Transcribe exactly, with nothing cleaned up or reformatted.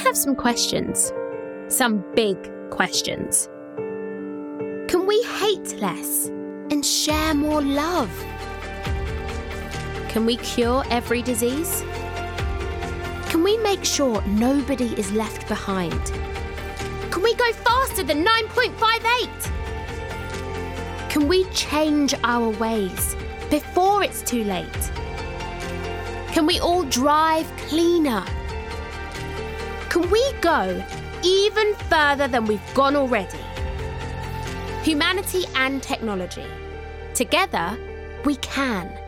have some questions. Some big questions. Can we hate less and share more love? Can we cure every disease? Can we make sure nobody is left behind? Can we go faster than nine point five eight? Can we change our ways before it's too late? Can we all drive cleaner? Can we go even further than we've gone already? Humanity and technology. Together, we can.